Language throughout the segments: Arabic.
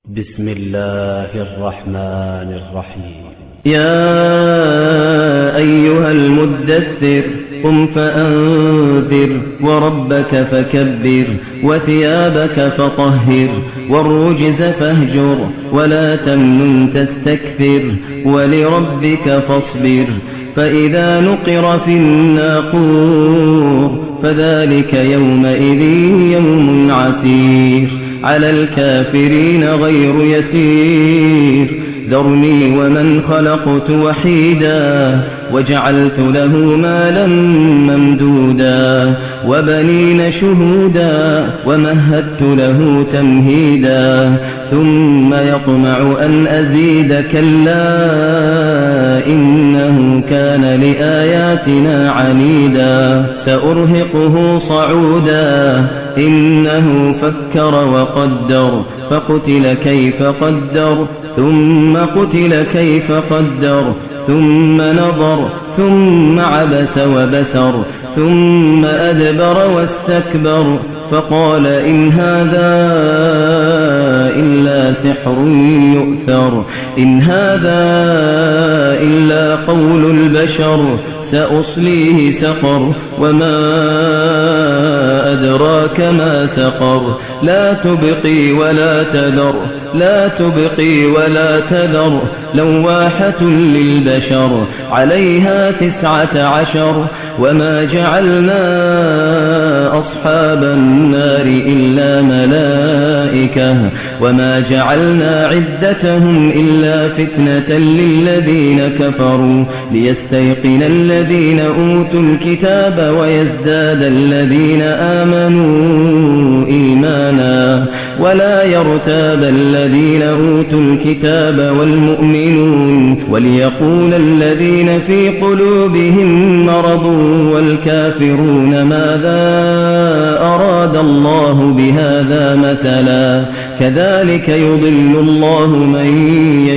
بسم الله الرحمن الرحيم. يا أيها المدثر قم فأنذر وربك فكبر وثيابك فطهر والرجز فاهجر ولا تمنن تستكثر ولربك فاصبر فإذا نقر في الناقور فذلك يومئذ يوم عسير على الكافرين غير يسير ذرني ومن خلقت وحيدا وجعلت له مالا ممدودا وبنين شهودا ومهدت له تمهيدا ثم يطمع أن أزيد كلا إنه كان لآياتنا عنيدا سأرهقه صعودا إنه فكر وقدر فقتل كيف قدر ثم قتل كيف قدر ثم نظر ثم عبس وبسر ثم أدبر واستكبر فقال إن هذا إلا سحر يؤثر إن هذا إلا قول البشر سأصليه سقر وما أدراك ما سقر لا تبقي ولا تذر لا تبقي ولا تذر لواحة للبشر عليها 19 وما جعلنا أصحاب النار إلا ملائكة وما جعلنا عدتهم إلا فتنة للذين كفروا ليستيقن الذين أوتوا الكتاب ويزداد الذين آمنوا إيمانا ولا يرتاب الذين أوتوا الكتاب والمؤمنون وليقول الذين في قلوبهم مرض والكافرون ماذا أراد الله بهذا مثلا كذلك يضل الله من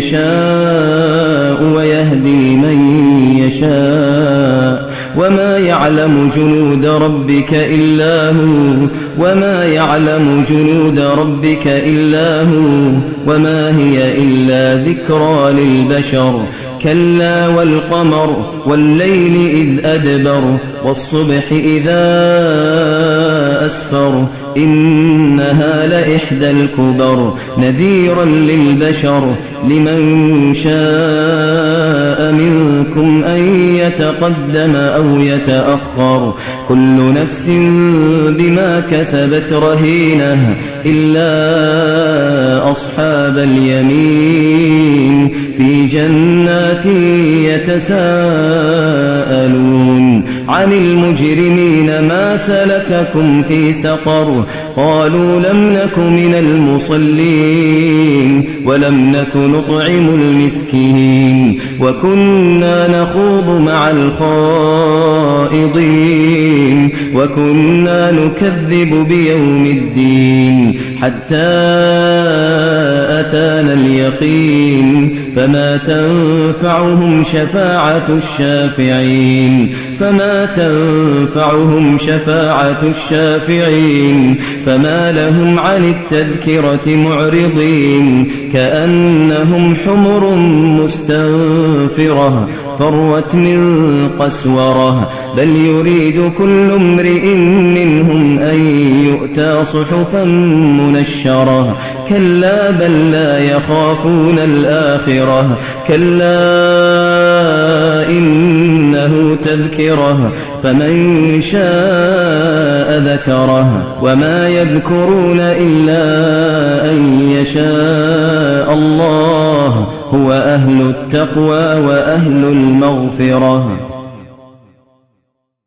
يشاء ويهدي من يشاء وما يعلم جنود ربك إلا هو وما يعلم جنود ربك إلا هو وما هي إلا ذكرى للبشر كلا والقمر والليل إذ أدبر والصبح إذا أسفر إنها لإحدى الكبر نذيرا للبشر لمن شاء منكم أن يتقدم أو يتأخر كل نفس بما كسبت رهينة إلا أصحاب اليمين في جنات يتساءلون عن المجرمين ما سلككم في سقر قالوا لم نك من المصلين ولم نك نطعم المسكين وكنا نخوض مع الخائضين وكنا نكذب بيوم الدين حتى أتانا اليقين فما تنفعهم شفاعة الشافعين فما لهم عن التذكرة معرضين كأنهم حمر مستنفرة فروت من قسورة بل يريد كل امرئ منهم أن يؤتى صحفا منشرة كلا بل لا يخافون الآخرة كلا إنه تذكرة فمن شاء ذكره وما يذكرون إلا أن يشاء الله هو أهل التقوى وأهل المغفرة